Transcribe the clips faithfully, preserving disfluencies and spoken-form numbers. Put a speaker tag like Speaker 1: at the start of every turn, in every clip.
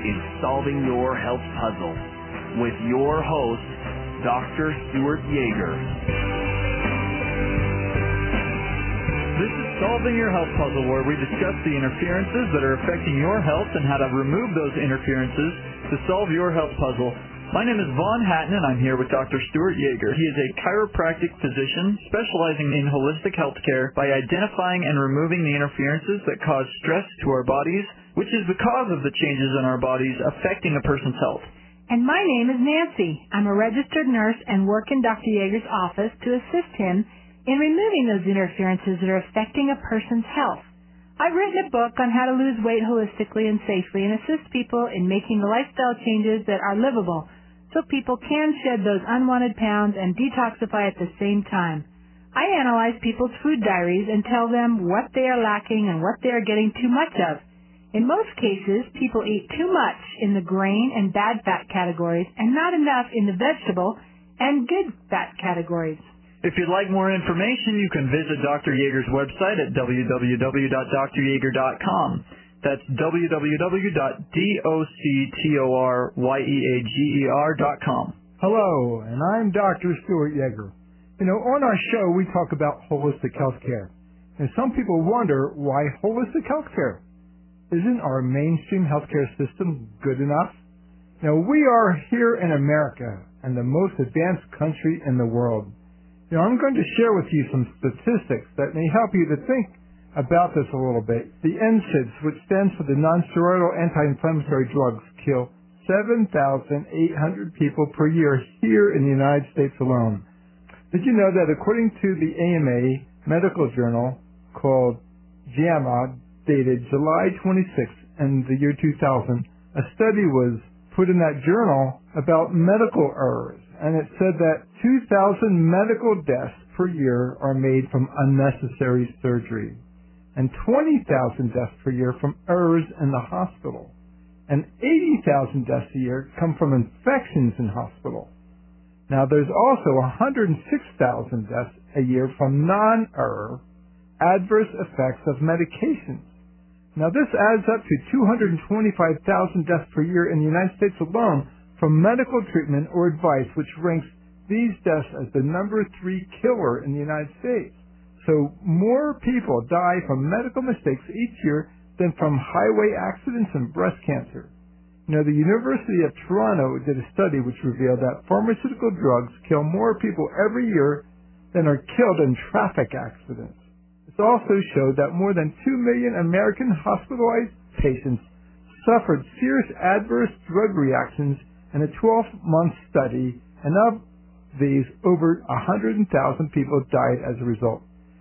Speaker 1: is Solving Your Health Puzzle with your host, Doctor Stuart Yeager.
Speaker 2: This is Solving Your Health Puzzle, where we discuss the interferences that are affecting your health and how to remove those interferences to solve your health puzzle. My name is Vaughn Hatton, and I'm here with Doctor Stuart Yeager. He is a chiropractic physician specializing in holistic health care by identifying and removing the interferences that cause stress to our bodies, which is the cause of the changes in our bodies affecting a person's health.
Speaker 3: And my name is Nancy. I'm a registered nurse and work in Doctor Yeager's office to assist him in removing those interferences that are affecting a person's health. I've written a book on how to lose weight holistically and safely and assist people in making the lifestyle changes that are livable, so people can shed those unwanted pounds and detoxify at the same time. I analyze people's food diaries and tell them what they are lacking and what they are getting too much of. In most cases, people eat too much in the grain and bad fat categories and not enough in the vegetable and good fat categories.
Speaker 2: If you'd like more information, you can visit Doctor Yeager's website at w w w dot d r yeager dot com. That's w w w dot doctor dot com.
Speaker 4: Hello, and I'm Doctor Stuart Yeager. You know, on our show, we talk about holistic health care. And some people wonder, why holistic health care? Isn't our mainstream healthcare system good enough? Now, we are here in America and the most advanced country in the world. You know, I'm going to share with you some statistics that may help you to think about this a little bit. The N SAIDs, which stands for the non-steroidal anti-inflammatory drugs, kill seven thousand eight hundred people per year here in the United States alone. Did you know that according to the A M A medical journal called JAMA, dated July twenty-sixth in the year two thousand, a study was put in that journal about medical errors, and it said that two thousand medical deaths per year are made from unnecessary surgery, and twenty thousand deaths per year from errors in the hospital, and eighty thousand deaths a year come from infections in hospital. Now, there's also one hundred six thousand deaths a year from non-error adverse effects of medications. Now, this adds up to two hundred twenty-five thousand deaths per year in the United States alone from medical treatment or advice, which ranks these deaths as the number three killer in the United States. So more people die from medical mistakes each year than from highway accidents and breast cancer. You know, the University of Toronto did a study which revealed that pharmaceutical drugs kill more people every year than are killed in traffic accidents. It also showed that more than two million American hospitalized patients suffered serious adverse drug reactions in a twelve-month study, and of these, over one hundred thousand people died as a result.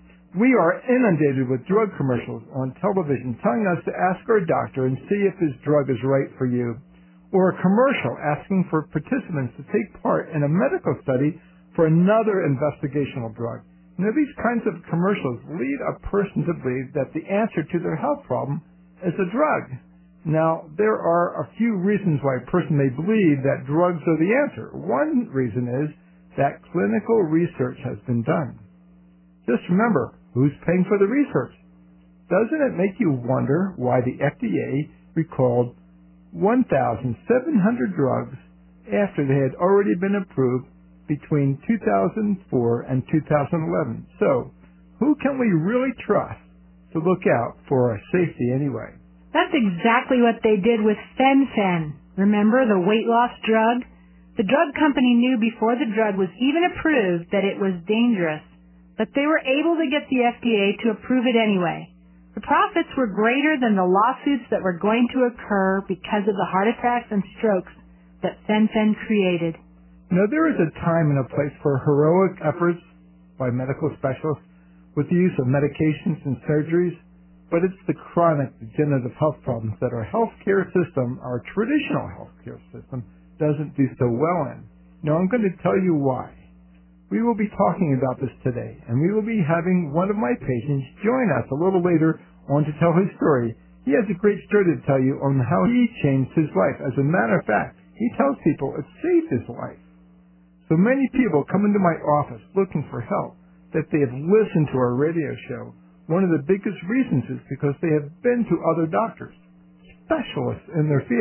Speaker 4: We are inundated with drug commercials on television telling us to ask our doctor and see if this drug is right for you, or a commercial asking for participants to take part in a medical study for another investigational drug. You know, these kinds of commercials lead a person to believe that the answer to their health problem is a drug. Now, there are a few reasons why a person may believe that drugs are the answer. One reason is that clinical research has been done. Just remember, who's paying for the research? Doesn't it make you wonder why the F D A recalled one thousand seven hundred drugs after they had already been approved between two thousand four and two thousand eleven? So, who can we really trust to look out for our safety anyway?
Speaker 3: That's exactly what they did with Fen-Phen. Remember, the weight loss drug? The drug company knew before the drug was even approved that it was dangerous, but they were able to get the F D A to approve it anyway. The profits were greater than the lawsuits that were going to occur because of the heart attacks and strokes that Fen-Phen created.
Speaker 4: Now, there is a time and a place for heroic efforts by medical specialists with the use of medications and surgeries, but it's the chronic degenerative health problems that our healthcare system, our traditional healthcare system, doesn't do so well in. Now, I'm going to tell you why. We will be talking about this today, and we will be having one of my patients join us a little later on to tell his story. He has a great story to tell you on how he changed his life. As a matter of fact, he tells people it saved his life. So many people come into my office looking for help that they have listened to our radio show. One of the biggest reasons is because they have been to other doctors, specialists in their field,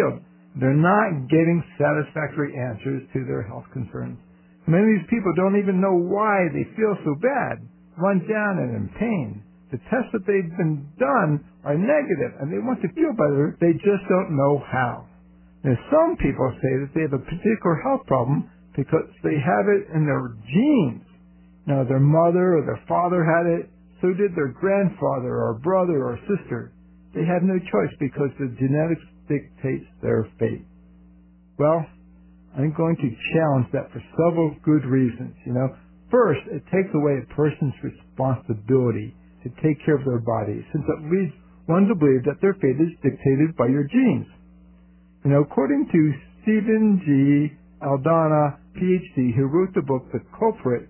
Speaker 4: They're not getting satisfactory answers to their health concerns. Many of these people don't even know why they feel so bad, run down and in pain. The tests that they've been done are negative, and they want to feel better. They just don't know how. Now, some people say that they have a particular health problem because they have it in their genes. Now, their mother or their father had it, so did their grandfather or brother or sister. They have no choice because the genetics dictates their fate. Well, I'm going to challenge that for several good reasons. You know, first, it takes away a person's responsibility to take care of their body, since it leads one to believe that their fate is dictated by your genes. You know, according to Stephen G. Aldana, P H D, who wrote the book The Culprit,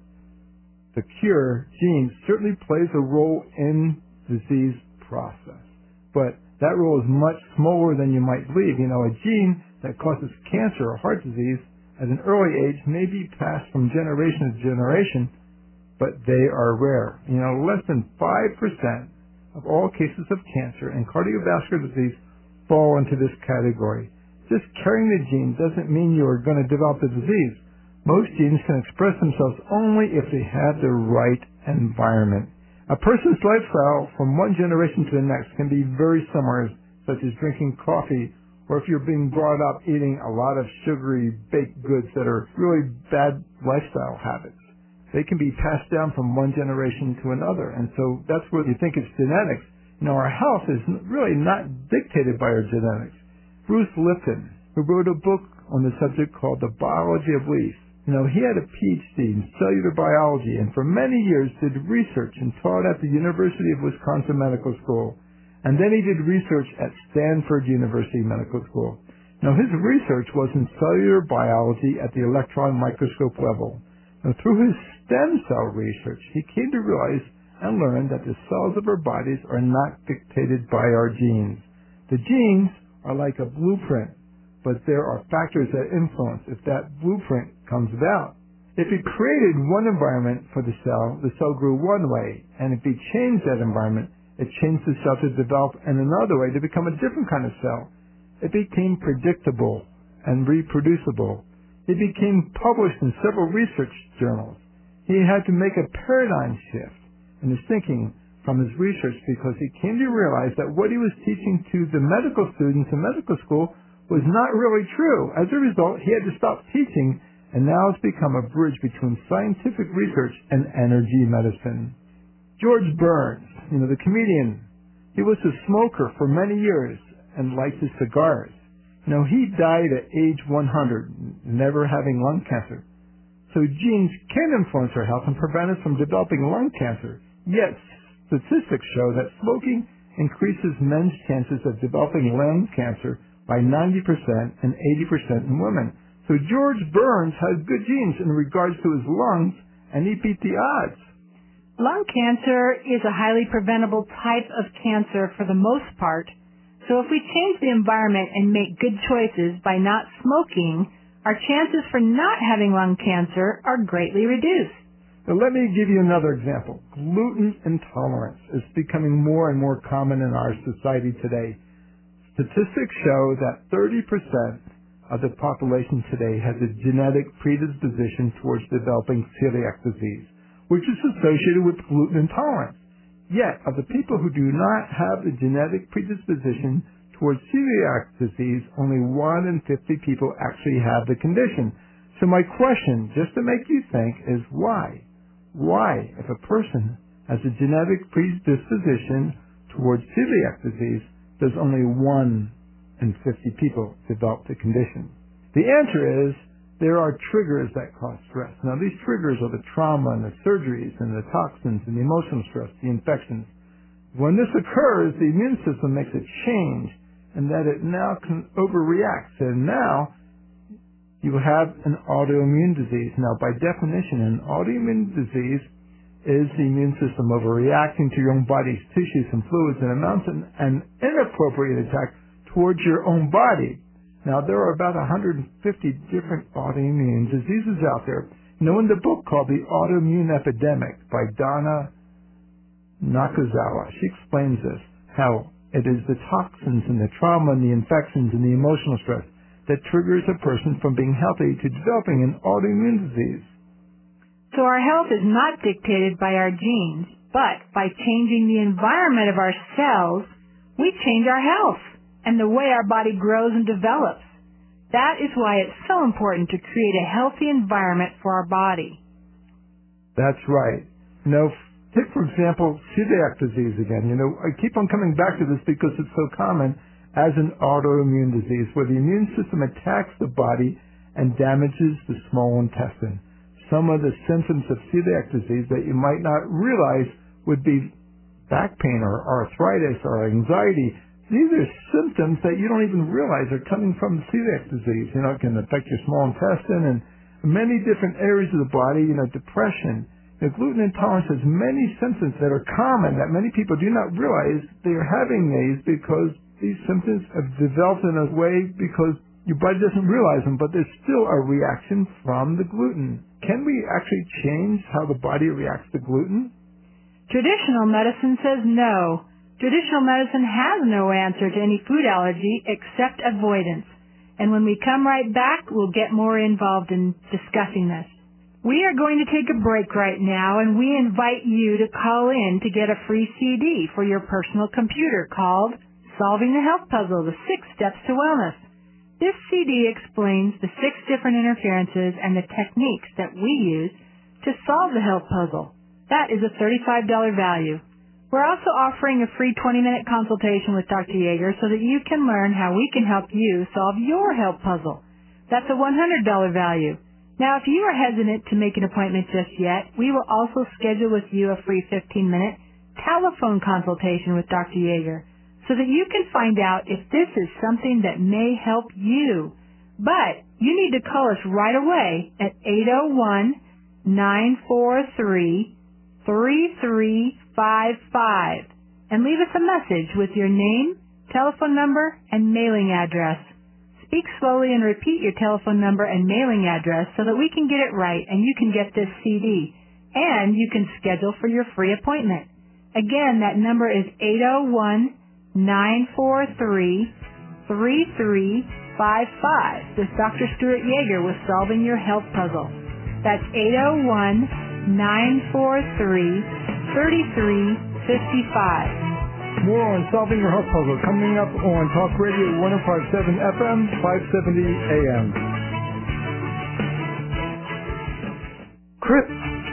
Speaker 4: The Cure, genes certainly plays a role in disease process. But that role is much smaller than you might believe. You know, a gene that causes cancer or heart disease at an early age may be passed from generation to generation, but they are rare. You know, less than five percent of all cases of cancer and cardiovascular disease fall into this category. Just carrying the gene doesn't mean you are going to develop the disease. Most genes can express themselves only if they have the right environment. A person's lifestyle from one generation to the next can be very similar, such as drinking coffee, or if you're being brought up eating a lot of sugary baked goods that are really bad lifestyle habits. They can be passed down from one generation to another, and so that's where you think it's genetics. You know, our health is really not dictated by our genetics. Bruce Lipton, who wrote a book on the subject called The Biology of Belief, you know, he had a P H D in cellular biology and for many years did research and taught at the University of Wisconsin Medical School. And then he did research at Stanford University Medical School. Now, his research was in cellular biology at the electron microscope level. Now, through his stem cell research, he came to realize and learn that the cells of our bodies are not dictated by our genes. The genes are like a blueprint, but there are factors that influence if that blueprint comes about. If he created one environment for the cell, the cell grew one way, and if he changed that environment, it changed the cell to develop in another way to become a different kind of cell. It became predictable and reproducible. It became published in several research journals. He had to make a paradigm shift in his thinking from his research because he came to realize that what he was teaching to the medical students in medical school was not really true. As a result, he had to stop teaching, and now it's become a bridge between scientific research and energy medicine. George Burns, you know, the comedian, he was a smoker for many years and liked his cigars. You know, he died at age one hundred, never having lung cancer. So genes can influence our health and prevent us from developing lung cancer. Yet, statistics show that smoking increases men's chances of developing lung cancer by ninety percent and eighty percent in women. So George Burns has good genes in regards to his lungs, and he beat the odds.
Speaker 3: Lung cancer is a highly preventable type of cancer for the most part. So if we change the environment and make good choices by not smoking, our chances for not having lung cancer are greatly reduced.
Speaker 4: Now, let me give you another example. Gluten intolerance is becoming more and more common in our society today. Statistics show that thirty percent of the population today has a genetic predisposition towards developing celiac disease, which is associated with gluten intolerance. Yet, of the people who do not have the genetic predisposition towards celiac disease, only one in fifty people actually have the condition. So my question, just to make you think, is why? Why, if a person has a genetic predisposition towards celiac disease, does only one in fifty people develop the condition? The answer is there are triggers that cause stress. Now, these triggers are the trauma and the surgeries and the toxins and the emotional stress, the infections. When this occurs, the immune system makes a change and that it now can overreact. And now you have an autoimmune disease. Now, by definition, an autoimmune disease is the immune system overreacting to your own body's tissues and fluids and mounts an, an inappropriate attack towards your own body. Now, there are about one hundred fifty different autoimmune diseases out there. You know, in the book called The Autoimmune Epidemic by Donna Nakazawa, she explains this, how it is the toxins and the trauma and the infections and the emotional stress that triggers a person from being healthy to developing an autoimmune disease.
Speaker 3: So our health is not dictated by our genes, but by changing the environment of our cells, we change our health and the way our body grows and develops. That is why it's so important to create a healthy environment for our body.
Speaker 4: That's right. You know, take, for example, celiac disease again. You know, I keep on coming back to this because it's so common as an autoimmune disease where the immune system attacks the body and damages the small intestine. Some of the symptoms of celiac disease that you might not realize would be back pain or arthritis or anxiety. These are symptoms that you don't even realize are coming from celiac disease. You know, it can affect your small intestine and many different areas of the body, you know, depression. The gluten intolerance has many symptoms that are common that many people do not realize they are having these because these symptoms have developed in a way because your body doesn't realize them, but there's still a reaction from the gluten. Can we actually change how the body reacts to gluten?
Speaker 3: Traditional medicine says no. Traditional medicine has no answer to any food allergy except avoidance. And when we come right back, we'll get more involved in discussing this. We are going to take a break right now, and we invite you to call in to get a free C D for your personal computer called Solving the Health Puzzle, the Six Steps to Wellness. This C D explains the six different interferences and the techniques that we use to solve the health puzzle. That is a thirty-five dollars value. We're also offering a free twenty-minute consultation with Doctor Yeager so that you can learn how we can help you solve your health puzzle. That's a one hundred dollars value. Now, if you are hesitant to make an appointment just yet, we will also schedule with you a free fifteen-minute telephone consultation with Doctor Yeager, so that you can find out if this is something that may help you. But you need to call us right away at eight oh one, nine four three, three three five five and leave us a message with your name, telephone number, and mailing address. Speak slowly and repeat your telephone number and mailing address so that we can get it right and you can get this C D. And you can schedule for your free appointment. Again, that number is eight oh one, nine four three, three three five five. This is Doctor Stuart Yeager with Solving Your Health Puzzle. That's eight oh one, nine four three, three three five five.
Speaker 4: More on Solving Your Health Puzzle coming up on Talk Radio one oh five point seven F M, five seventy A M. Chris.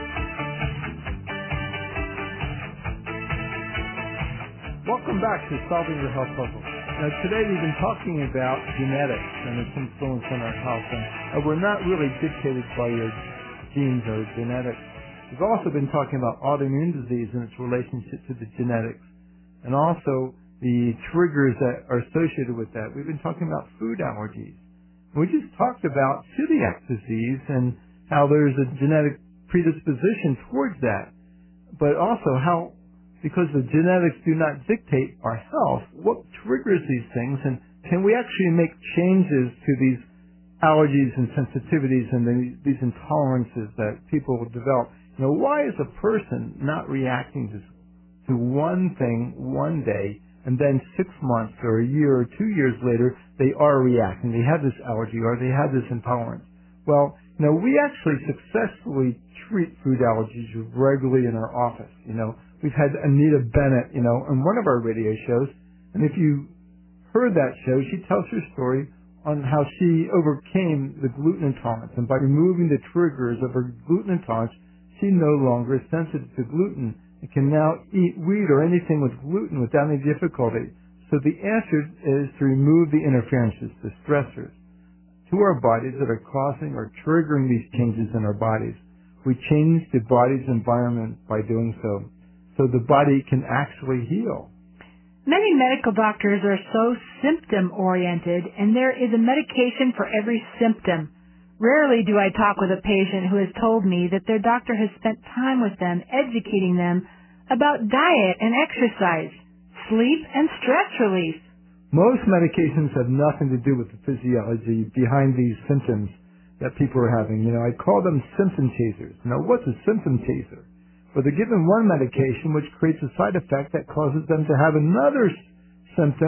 Speaker 4: Welcome back to Solving Your Health Puzzle. Now, today we've been talking about genetics and its influence on our health, and we're not really dictated by your genes or genetics. We've also been talking about autoimmune disease and its relationship to the genetics, and also the triggers that are associated with that. We've been talking about food allergies. We just talked about celiac disease and how there's a genetic predisposition towards that, but also how, because the genetics do not dictate our health, what triggers these things, and can we actually make changes to these allergies and sensitivities and the, these intolerances that people develop? You know, why is a person not reacting to, to one thing one day, and then six months or a year or two years later, they are reacting. They have this allergy or they have this intolerance. Well, you know, we actually successfully treat food allergies regularly in our office. You know, we've had Anita Bennett, you know, on one of our radio shows, and if you heard that show, she tells her story on how she overcame the gluten intolerance, and by removing the triggers of her gluten intolerance, she no longer is sensitive to gluten and can now eat wheat or anything with gluten without any difficulty. So the answer is to remove the interferences, the stressors, to our bodies that are causing or triggering these changes in our bodies. We change the body's environment by doing so, so the body can actually heal.
Speaker 3: Many medical doctors are so symptom-oriented, and there is a medication for every symptom. Rarely do I talk with a patient who has told me that their doctor has spent time with them, educating them about diet and exercise, sleep and stress relief.
Speaker 4: Most medications have nothing to do with the physiology behind these symptoms that people are having. You know, I call them symptom chasers. Now, what's a symptom chaser? Well, they're given one medication which creates a side effect that causes them to have another symptom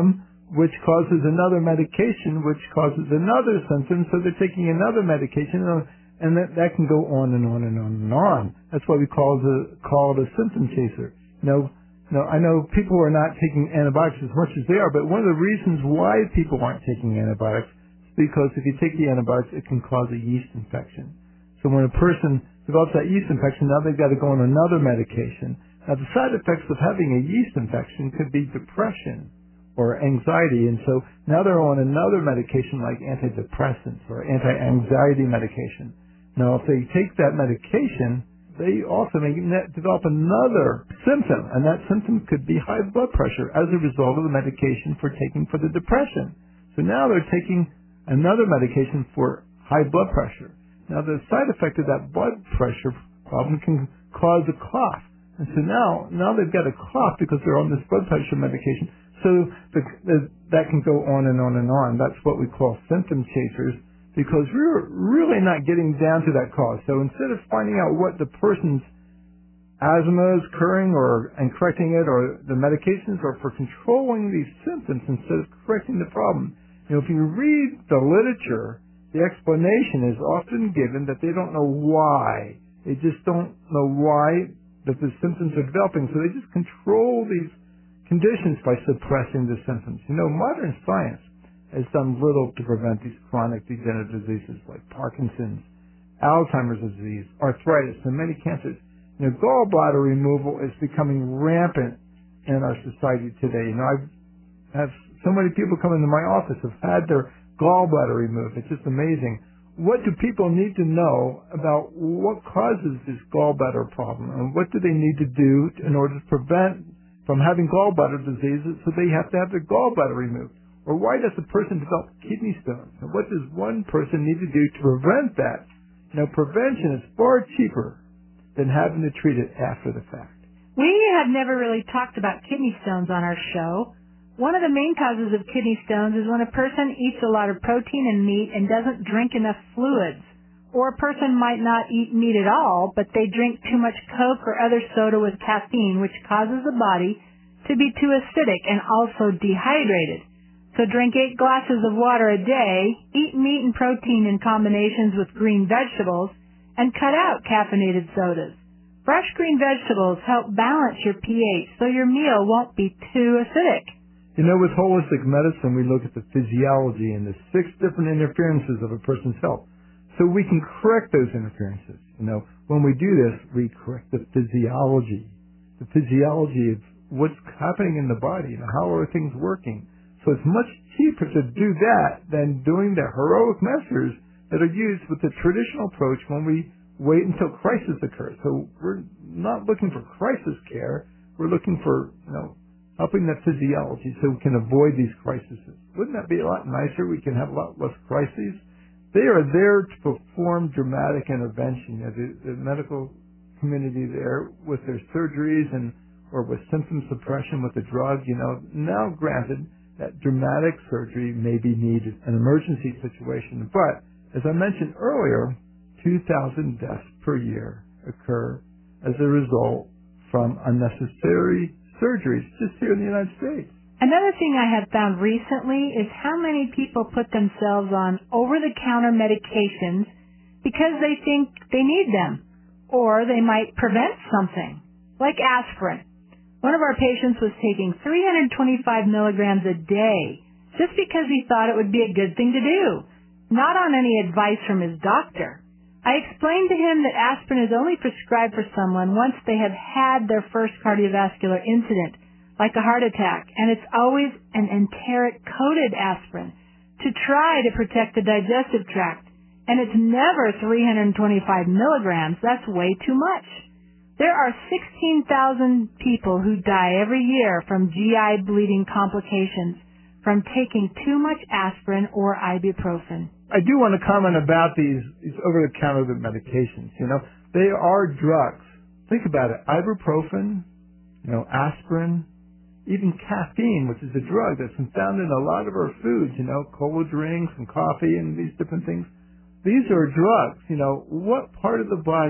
Speaker 4: which causes another medication, which causes another symptom, so they're taking another medication, and that, that can go on and on and on and on. That's why we call it a, call it a symptom chaser. You know, you know, I know people are not taking antibiotics as much as they are, but one of the reasons why people aren't taking antibiotics is because if you take the antibiotics, it can cause a yeast infection. So when a person develops that yeast infection, now they've got to go on another medication. Now, the side effects of having a yeast infection could be depression or anxiety, and so now they're on another medication like antidepressants or anti-anxiety medication. Now, if they take that medication, they also may develop another symptom, and that symptom could be high blood pressure as a result of the medication for taking for the depression. So now they're taking another medication for high blood pressure. Now, the side effect of that blood pressure problem can cause a cough. And so now, now they've got a cough because they're on this blood pressure medication. So the, the, that can go on and on and on. That's what we call symptom chasers, because we're really not getting down to that cause. So instead of finding out what the person's asthma is occurring or and correcting it, or the medications are for controlling these symptoms instead of correcting the problem. You know, if you read the literature, the explanation is often given that they don't know why. They just don't know why that the symptoms are developing. So they just control these conditions by suppressing the symptoms. You know, modern science has done little to prevent these chronic degenerative diseases like Parkinson's, Alzheimer's disease, arthritis, and many cancers. You know, gallbladder removal is becoming rampant in our society today. You know, I've have so many people come into my office have had their gallbladder removed. It's just amazing. What do people need to know about what causes this gallbladder problem, and what do they need to do in order to prevent from having gallbladder diseases, so they have to have their gallbladder removed? Or why does a person develop kidney stones? And what does one person need to do to prevent that? You know, prevention is far cheaper than having to treat it after the fact.
Speaker 3: We have never really talked about kidney stones on our show. One of the main causes of kidney stones is when a person eats a lot of protein and meat and doesn't drink enough fluids. Or a person might not eat meat at all, but they drink too much Coke or other soda with caffeine, which causes the body to be too acidic and also dehydrated. So drink eight glasses of water a day, eat meat and protein in combinations with green vegetables, and cut out caffeinated sodas. Fresh green vegetables help balance your pH so your meal won't be too acidic.
Speaker 4: You know, with holistic medicine, we look at the physiology and the six different interferences of a person's health, so we can correct those interferences. You know, when we do this, we correct the physiology, the physiology of what's happening in the body, and how are things working. So it's much cheaper to do that than doing the heroic measures that are used with the traditional approach when we wait until crisis occurs. So we're not looking for crisis care. We're looking for, you know, helping the physiology so we can avoid these crises. Wouldn't that be a lot nicer? We can have a lot less crises. They are there to perform dramatic intervention. You know, the, the medical community there with their surgeries and or with symptom suppression with the drug, you know, now granted that dramatic surgery may be needed, an emergency situation. But, as I mentioned earlier, two thousand deaths per year occur as a result from unnecessary surgeries just here in the United States.
Speaker 3: Another thing I have found recently is how many people put themselves on over-the-counter medications because they think they need them, or they might prevent something, like aspirin. One of our patients was taking three hundred twenty-five milligrams a day just because he thought it would be a good thing to do, not on any advice from his doctor. I explained to him that aspirin is only prescribed for someone once they have had their first cardiovascular incident, like a heart attack, and it's always an enteric-coated aspirin to try to protect the digestive tract, and it's never three hundred twenty-five milligrams. That's way too much. There are sixteen thousand people who die every year from G I bleeding complications from taking too much aspirin or ibuprofen.
Speaker 4: I do want to comment about these, these over-the-counter medications. You know, they are drugs. Think about it. Ibuprofen, you know, aspirin, even caffeine, which is a drug that's been found in a lot of our foods, you know, cola drinks and coffee and these different things. These are drugs. You know, what part of the body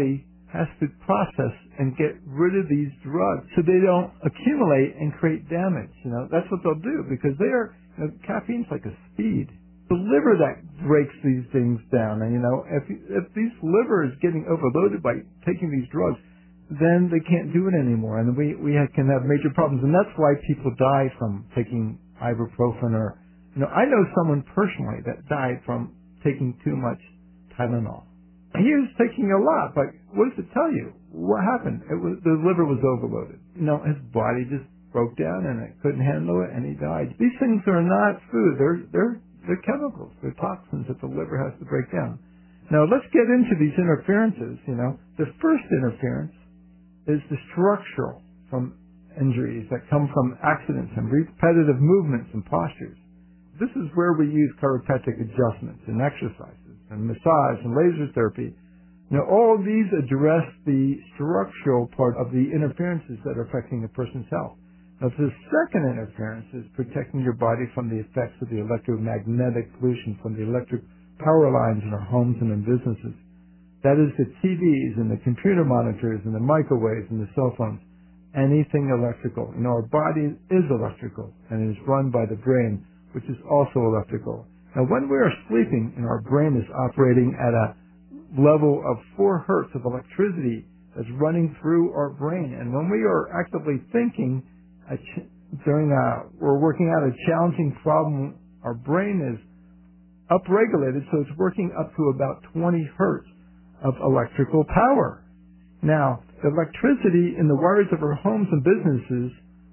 Speaker 4: has to process and get rid of these drugs so they don't accumulate and create damage. You know, that's what they'll do because they are, you know, caffeine's like a speed. The liver that breaks these things down. And, you know, if, if these liver is getting overloaded by taking these drugs, then they can't do it anymore. And we, we can have major problems. And that's why people die from taking ibuprofen or, you know, I know someone personally that died from taking too much Tylenol. He was taking a lot, but what does it tell you? What happened? It was, the liver was overloaded. You know, his body just broke down and it couldn't handle it and he died. These things are not food. They're, they're, they're chemicals. They're toxins that the liver has to break down. Now let's get into these interferences, you know. The first interference is the structural from injuries that come from accidents and repetitive movements and postures. This is where we use chiropractic adjustments and exercises and massage and laser therapy. Now, all of these address the structural part of the interferences that are affecting a person's health. Now, the second interference is protecting your body from the effects of the electromagnetic pollution from the electric power lines in our homes and in businesses. That is the T Vs and the computer monitors and the microwaves and the cell phones. Anything electrical. You know, our body is electrical and it is run by the brain, which is also electrical. Now, when we are sleeping and our brain is operating at a level of four hertz of electricity that's running through our brain, and when we are actively thinking a ch- during a, we're working out a challenging problem, our brain is upregulated, so it's working up to about twenty hertz of electrical power. Now, the electricity in the wires of our homes and businesses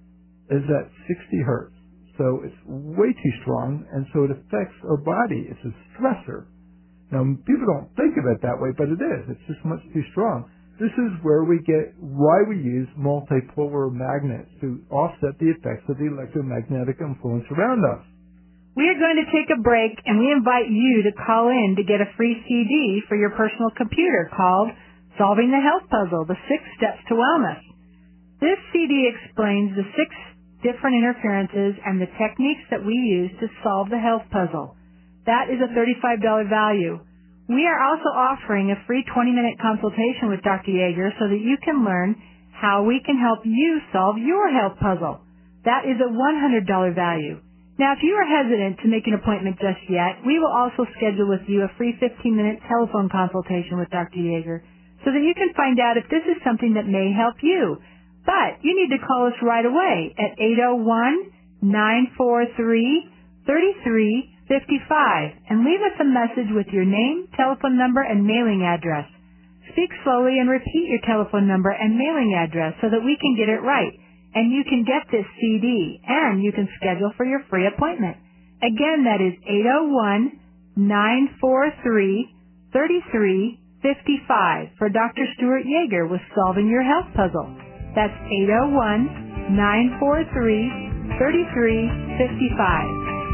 Speaker 4: is at sixty hertz. So it's way too strong, and so it affects our body. It's a stressor. Now, people don't think of it that way, but it is. It's just much too strong. This is where we get why we use multipolar magnets to offset the effects of the electromagnetic influence around us.
Speaker 3: We are going to take a break, and we invite you to call in to get a free C D for your personal computer called Solving the Health Puzzle, The Six Steps to Wellness. This C D explains the six different interferences and the techniques that we use to solve the health puzzle. That is a thirty-five dollars value. We are also offering a free twenty-minute consultation with Doctor Yeager so that you can learn how we can help you solve your health puzzle. That is a one hundred dollars value. Now, if you are hesitant to make an appointment just yet, we will also schedule with you a free fifteen-minute telephone consultation with Doctor Yeager so that you can find out if this is something that may help you. But you need to call us right away at eight oh one, nine four three, three three five five and leave us a message with your name, telephone number, and mailing address. Speak slowly and repeat your telephone number and mailing address so that we can get it right. And you can get this C D, and you can schedule for your free appointment. Again, that is eight oh one, nine four three, three three five five for Doctor Stuart Yeager with Solving Your Health Puzzle. That's eight oh one, nine four three, three three five five.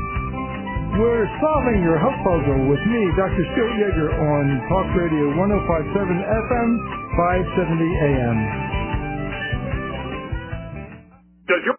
Speaker 4: We're solving your health puzzle with me, Doctor Stuart Yeager, on Talk Radio one oh five point seven F M, five seventy A M.
Speaker 1: Does your